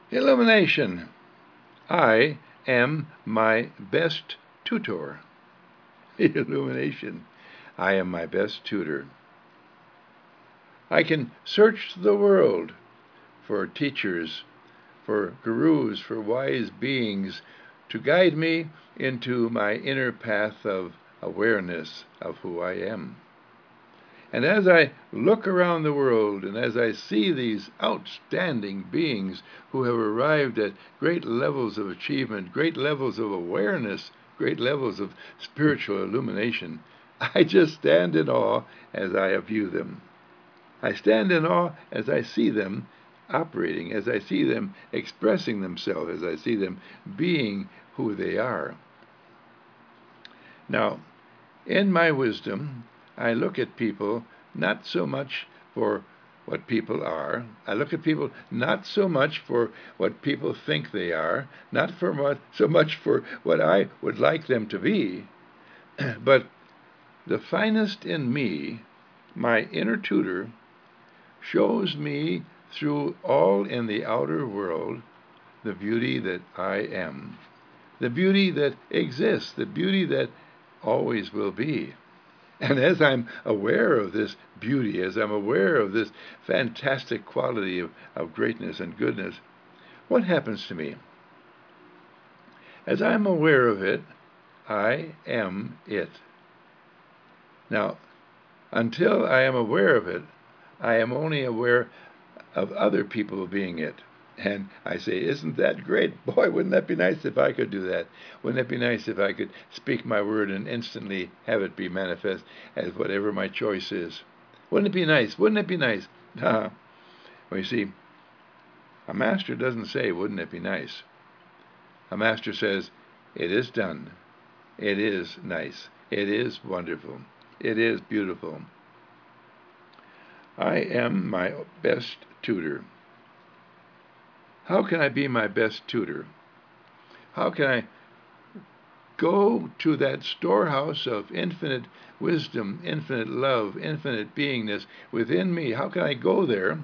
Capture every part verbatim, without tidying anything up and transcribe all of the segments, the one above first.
Illumination. I am my best tutor. Illumination. I am my best tutor. I can search the world for teachers, for gurus, for wise beings to guide me into my inner path of awareness of who I am. And as I look around the world and as I see these outstanding beings who have arrived at great levels of achievement, great levels of awareness, great levels of spiritual illumination, I just stand in awe as I view them. I stand in awe as I see them operating, as I see them expressing themselves, as I see them being who they are. Now, in my wisdom, I look at people not so much for what people are. I look at people not so much for what people think they are, not for what, so much for what I would like them to be, but the finest in me, my inner tutor, shows me through all in the outer world the beauty that I am, the beauty that exists, the beauty that always will be. And as I'm aware of this beauty, as I'm aware of this fantastic quality of, of greatness and goodness, what happens to me? As I'm aware of it, I am it. Now, until I am aware of it, I am only aware of other people being it. And I say, isn't that great? Boy, wouldn't that be nice if I could do that? Wouldn't it be nice if I could speak my word and instantly have it be manifest as whatever my choice is? Wouldn't it be nice? Wouldn't it be nice? Uh, well, you see, a master doesn't say, wouldn't it be nice? A master says, it is done. It is nice. It is wonderful. It is beautiful. I am my best tutor. How can I be my best tutor? How can I go to that storehouse of infinite wisdom, infinite love, infinite beingness within me? How can I go there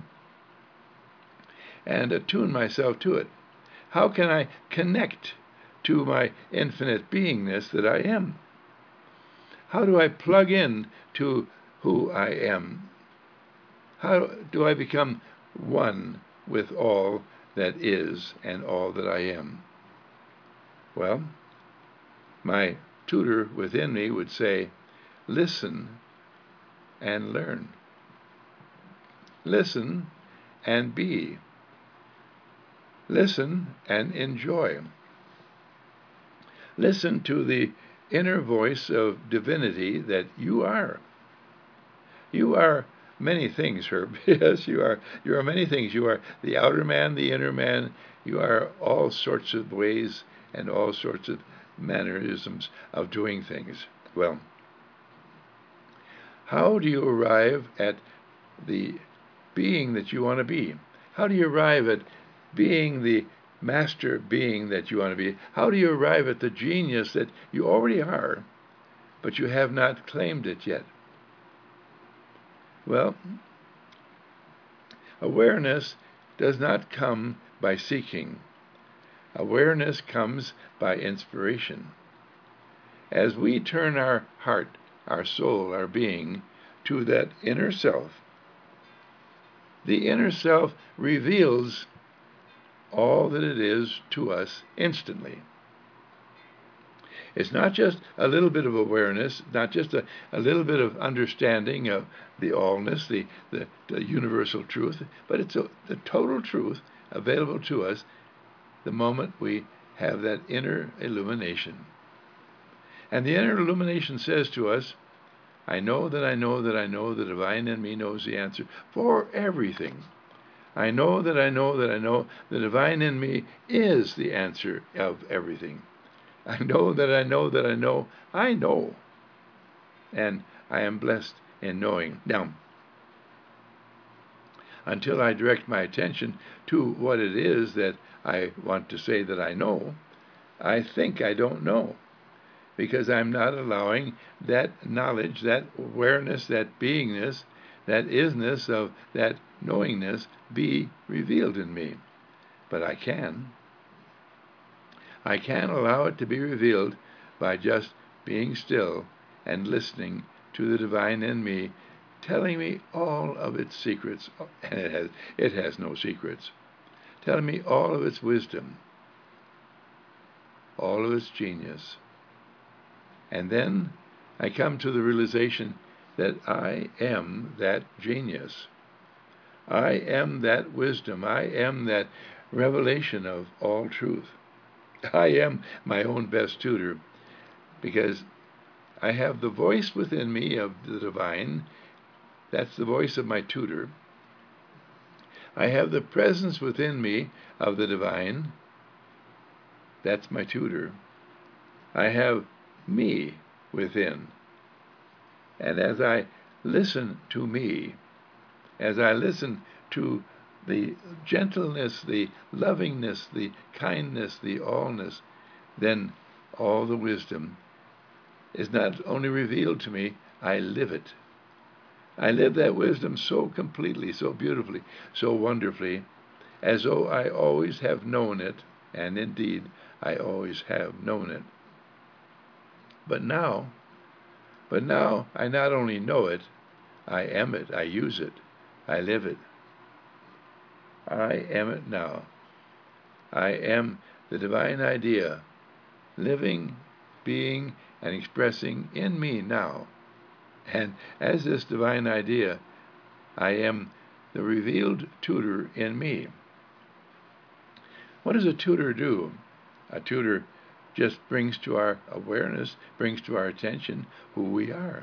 and attune myself to it? How can I connect to my infinite beingness that I am? How do I plug in to who I am? How do I become one with all that is and all that I am? Well, my tutor within me would say, listen and learn. Listen and be. Listen and enjoy. Listen to the inner voice of divinity that you are. You are many things, Herb. Yes, you are. You are many things. You are the outer man, the inner man. You are all sorts of ways and all sorts of mannerisms of doing things. Well, how do you arrive at the being that you want to be? How do you arrive at being the master being that you want to be? How do you arrive at the genius that you already are, but you have not claimed it yet? Well, awareness does not come by seeking. Awareness comes by inspiration. As we turn our heart, our soul, our being to that inner self, the inner self reveals all that it is to us instantly. It's not just a little bit of awareness, not just a, a little bit of understanding of the allness, the, the, the universal truth, but it's a, the total truth available to us the moment we have that inner illumination. And the inner illumination says to us, I know that I know that I know the divine in me knows the answer for everything. I know that I know that I know the divine in me is the answer of everything. I know that I know that I know I know. And I am blessed in knowing. Now, until I direct my attention to what it is that I want to say that I know, I think I don't know, because I'm not allowing that knowledge, that awareness, that beingness, that isness of that knowingness be revealed in me. but I can. I can allow it to be revealed by just being still and listening to the divine in me, telling me all of its secrets, and it has, it has no secrets, telling me all of its wisdom, all of its genius. And then I come to the realization that I am that genius. I am that wisdom. I am that revelation of all truth. I am my own best tutor, because I have the voice within me of the divine. That's the voice of my tutor. I have the presence within me of the divine. That's my tutor. I have me within. And as I listen to me, as I listen to the gentleness, the lovingness, the kindness, the allness, then all the wisdom is not only revealed to me, I live it. I live that wisdom so completely, so beautifully, so wonderfully, as though I always have known it, and indeed I always have known it. But now, but now I not only know it, I am it, I use it, I live it. I am it now. I am the divine idea, living, being, and expressing in me now. And as this divine idea, I am the revealed tutor in me. What does a tutor do? A tutor just brings to our awareness, brings to our attention who we are.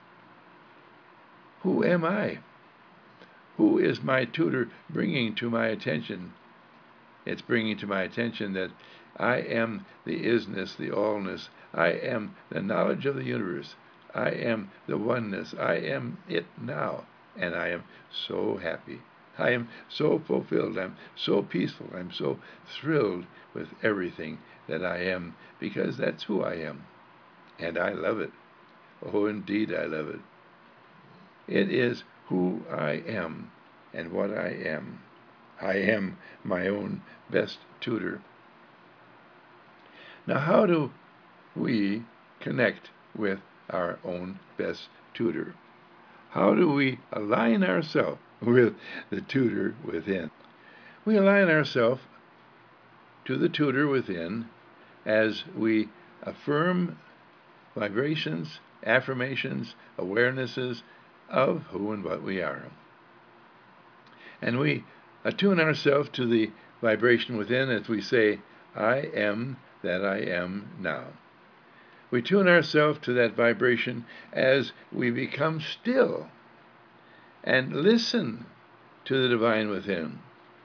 Who am I? Who is my tutor bringing to my attention? It's bringing to my attention that I am the isness, the allness. I am the knowledge of the universe. I am the oneness. I am it now. And I am so happy. I am so fulfilled. I'm so peaceful. I'm so thrilled with everything that I am, because that's who I am. And I love it. Oh, indeed, I love it. It is who I am and what I am. I am my own best tutor. Now, how do we connect with our own best tutor? How do we align ourselves with the tutor within? We align ourselves to the tutor within as we affirm vibrations, affirmations, awarenesses of who and what we are. And we attune ourselves to the vibration within as we say, I am that I am now. We tune ourselves to that vibration as we become still and listen to the divine within.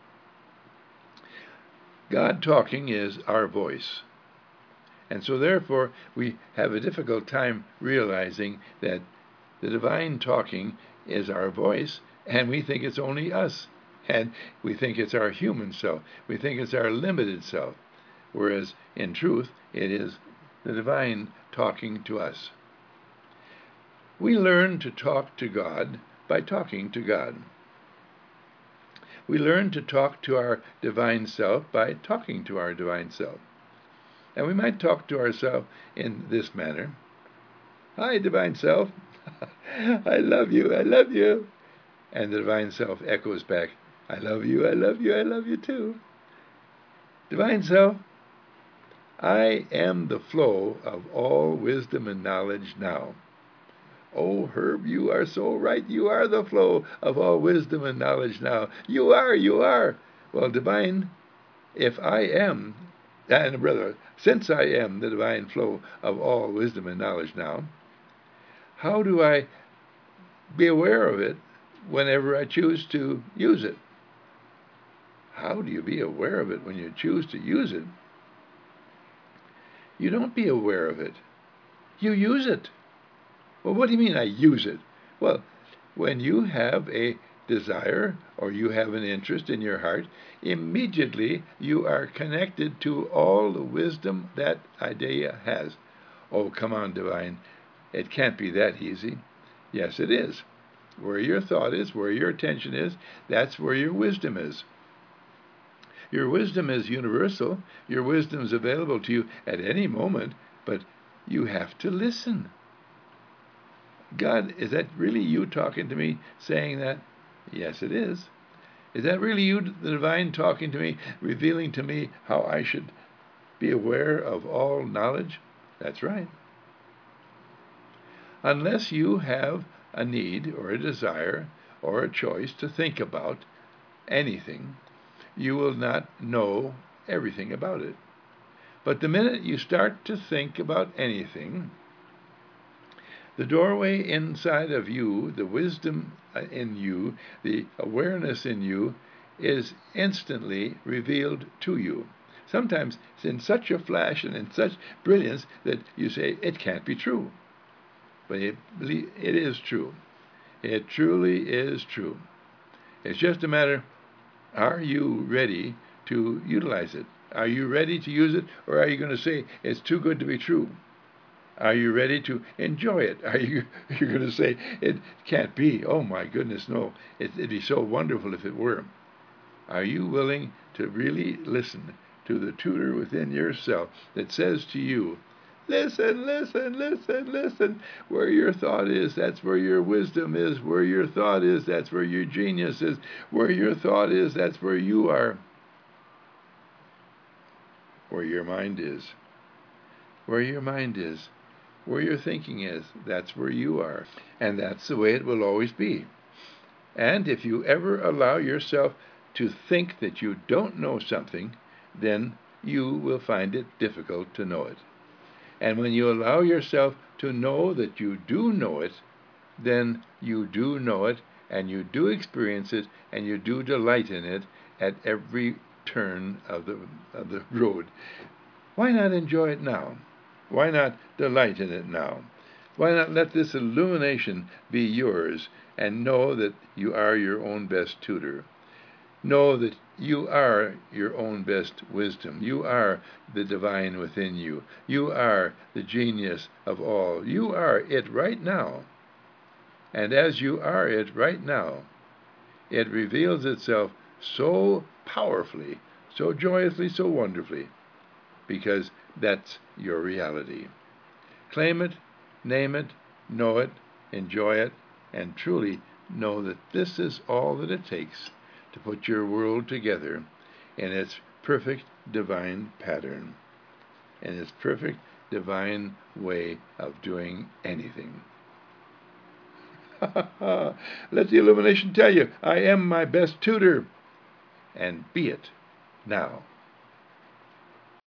God talking is our voice. And so therefore we have a difficult time realizing that the divine talking is our voice, and we think it's only us. And we think it's our human self. We think it's our limited self. Whereas in truth, it is the divine talking to us. We learn to talk to God by talking to God. We learn to talk to our divine self by talking to our divine self. And we might talk to ourselves in this manner. Hi, divine self. I love you, I love you. And the divine self echoes back, I love you, I love you, I love you too. Divine self, I am the flow of all wisdom and knowledge now. Oh, Herb, you are so right. You are the flow of all wisdom and knowledge now. You are, you are. Well, divine, if I am, and brother, since I am the divine flow of all wisdom and knowledge now, how do I be aware of it whenever I choose to use it? How do you be aware of it when you choose to use it? You don't be aware of it. You use it. Well, what do you mean I use it? Well, when you have a desire or you have an interest in your heart, immediately you are connected to all the wisdom that idea has. Oh, come on, divine. It can't be that easy. Yes, it is. Where your thought is, where your attention is, that's where your wisdom is. Your wisdom is universal. Your wisdom is available to you at any moment, but you have to listen. God, is that really you talking to me, saying that? Yes, it is. Is that really you, the divine, talking to me, revealing to me how I should be aware of all knowledge? That's right. Unless you have a need or a desire or a choice to think about anything, you will not know everything about it. But the minute you start to think about anything, the doorway inside of you, the wisdom in you, the awareness in you, is instantly revealed to you. Sometimes it's in such a flash and in such brilliance that you say, it can't be true. But it, it is true. It truly is true. It's just a matter, are you ready to utilize it? Are you ready to use it, or are you going to say, it's too good to be true? Are you ready to enjoy it? Are you you're going to say, it can't be? Oh my goodness, no. It, it'd be so wonderful if it were. Are you willing to really listen to the tutor within yourself that says to you, listen, listen, listen, listen. Where your thought is, that's where your wisdom is. Where your thought is, that's where your genius is. Where your thought is, that's where you are. Where your mind is. Where your mind is. Where your thinking is, that's where you are. And that's the way it will always be. And if you ever allow yourself to think that you don't know something, then you will find it difficult to know it. And when you allow yourself to know that you do know it, then you do know it, and you do experience it, and you do delight in it at every turn of the, of the road. Why not enjoy it now? Why not delight in it now? Why not let this illumination be yours and know that you are your own best tutor? Know that you are your own best wisdom. You are the divine within you. You are the genius of all. You are it right now. And as you are it right now, it reveals itself so powerfully, so joyously, so wonderfully, because that's your reality. Claim it, name it, know it, enjoy it, and truly know that this is all that it takes to put your world together in its perfect divine pattern, in its perfect divine way of doing anything. Let the illumination tell you, I am my best tutor, and be it now.